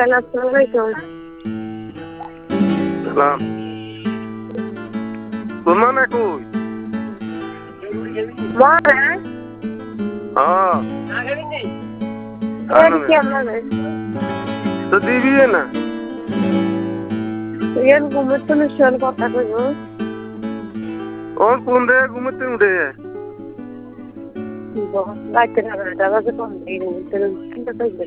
আসসালামু আলাইকুম। সালাম। তোর মানে কই? মনে হ্যাঁ এর কি মনে তো দিবি না এর ঘুমোতে নিশ্চয় কথা কইব। ওর কোন রে ঘুমোতে উঠে রাইতে না বাজে কম দিন কিন্তু